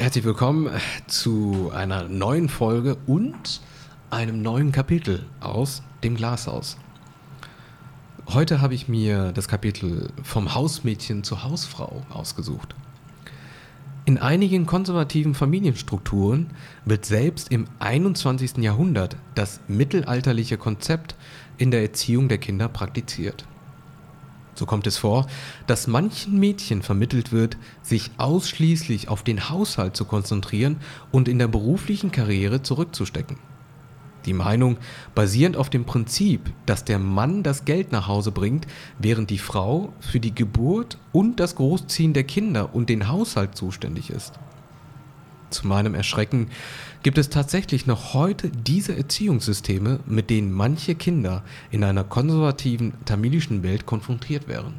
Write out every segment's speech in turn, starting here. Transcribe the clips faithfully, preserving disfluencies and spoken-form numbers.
Herzlich willkommen zu einer neuen Folge und einem neuen Kapitel aus dem Glashaus. Heute habe ich mir das Kapitel vom Hausmädchen zur Hausfrau ausgesucht. In einigen konservativen Familienstrukturen wird selbst im einundzwanzigsten Jahrhundert das mittelalterliche Konzept in der Erziehung der Kinder praktiziert. So kommt es vor, dass manchen Mädchen vermittelt wird, sich ausschließlich auf den Haushalt zu konzentrieren und in der beruflichen Karriere zurückzustecken. Die Meinung basierend auf dem Prinzip, dass der Mann das Geld nach Hause bringt, während die Frau für die Geburt und das Großziehen der Kinder und den Haushalt zuständig ist. Zu meinem Erschrecken gibt es tatsächlich noch heute diese Erziehungssysteme, mit denen manche Kinder in einer konservativen tamilischen Welt konfrontiert werden.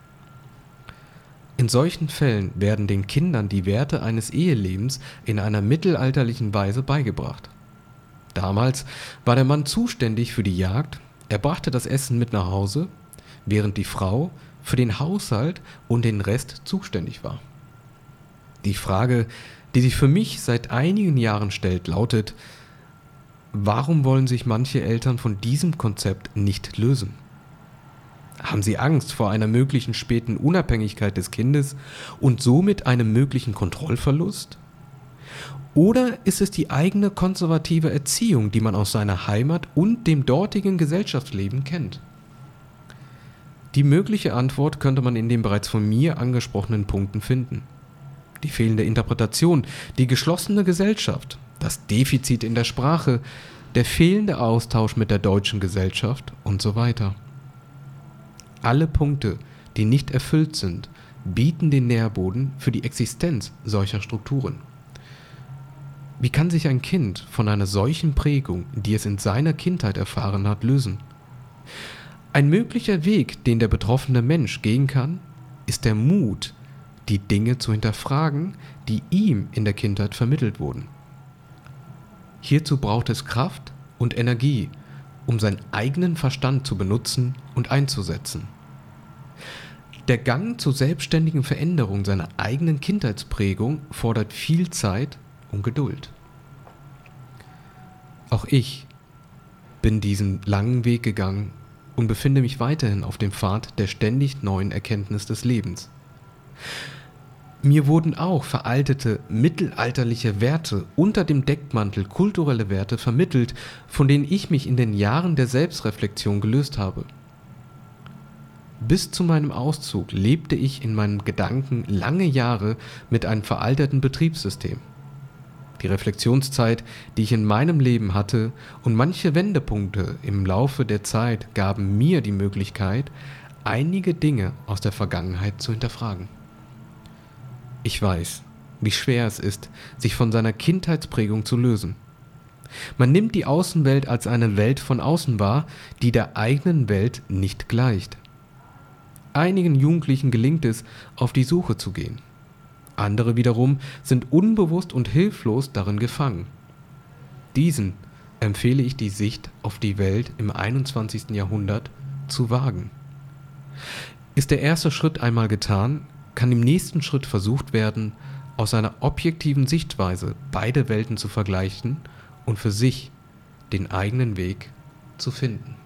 In solchen Fällen werden den Kindern die Werte eines Ehelebens in einer mittelalterlichen Weise beigebracht. Damals war der Mann zuständig für die Jagd, er brachte das Essen mit nach Hause, während die Frau für den Haushalt und den Rest zuständig war. Die Frage, die sich für mich seit einigen Jahren stellt, lautet: Warum wollen sich manche Eltern von diesem Konzept nicht lösen? Haben sie Angst vor einer möglichen späten Unabhängigkeit des Kindes und somit einem möglichen Kontrollverlust? Oder ist es die eigene konservative Erziehung, die man aus seiner Heimat und dem dortigen Gesellschaftsleben kennt? Die mögliche Antwort könnte man in den bereits von mir angesprochenen Punkten finden. Die fehlende Interpretation, die geschlossene Gesellschaft, das Defizit in der Sprache, der fehlende Austausch mit der deutschen Gesellschaft und so weiter. Alle Punkte, die nicht erfüllt sind, bieten den Nährboden für die Existenz solcher Strukturen. Wie kann sich ein Kind von einer solchen Prägung, die es in seiner Kindheit erfahren hat, lösen? Ein möglicher Weg, den der betroffene Mensch gehen kann, ist der Mut, die Dinge zu hinterfragen, die ihm in der Kindheit vermittelt wurden. Hierzu braucht es Kraft und Energie, um seinen eigenen Verstand zu benutzen und einzusetzen. Der Gang zur selbstständigen Veränderung seiner eigenen Kindheitsprägung fordert viel Zeit und Geduld. Auch ich bin diesen langen Weg gegangen und befinde mich weiterhin auf dem Pfad der ständig neuen Erkenntnis des Lebens. Mir wurden auch veraltete mittelalterliche Werte unter dem Deckmantel kulturelle Werte vermittelt, von denen ich mich in den Jahren der Selbstreflexion gelöst habe. Bis zu meinem Auszug lebte ich in meinen Gedanken lange Jahre mit einem veralterten Betriebssystem. Die Reflexionszeit, die ich in meinem Leben hatte, und manche Wendepunkte im Laufe der Zeit gaben mir die Möglichkeit, einige Dinge aus der Vergangenheit zu hinterfragen. Ich weiß, wie schwer es ist, sich von seiner Kindheitsprägung zu lösen. Man nimmt die Außenwelt als eine Welt von außen wahr, die der eigenen Welt nicht gleicht. Einigen Jugendlichen gelingt es, auf die Suche zu gehen. Andere wiederum sind unbewusst und hilflos darin gefangen. Diesen empfehle ich, die Sicht auf die Welt im einundzwanzigsten Jahrhundert zu wagen. Ist der erste Schritt einmal getan, kann im nächsten Schritt versucht werden, aus einer objektiven Sichtweise beide Welten zu vergleichen und für sich den eigenen Weg zu finden.